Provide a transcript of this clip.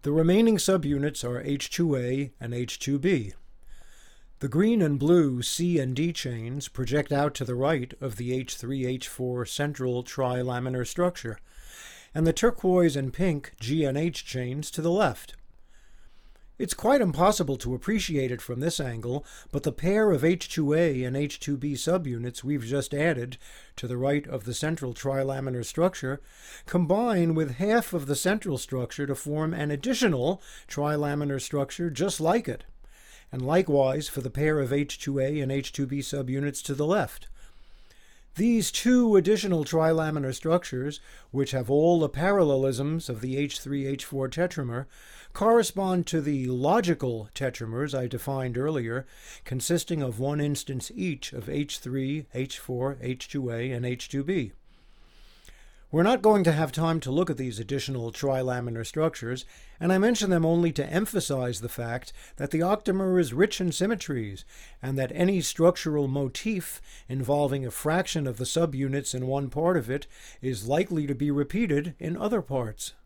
The remaining subunits are H2A and H2B. The green and blue C and D chains project out to the right of the H3H4 central trilaminar structure, and the turquoise and pink G and H chains to the left. It's quite impossible to appreciate it from this angle, but the pair of H2A and H2B subunits we've just added to the right of the central trilaminar structure combine with half of the central structure to form an additional trilaminar structure just like it, and likewise for the pair of H2A and H2B subunits to the left. These two additional trilaminar structures, which have all the parallelisms of the H3H4 tetramer, correspond to the logical tetramers I defined earlier, consisting of one instance each of H3, H4, H2A, and H2B. We're not going to have time to look at these additional trilaminar structures, and I mention them only to emphasize the fact that the octamer is rich in symmetries, and that any structural motif involving a fraction of the subunits in one part of it is likely to be repeated in other parts.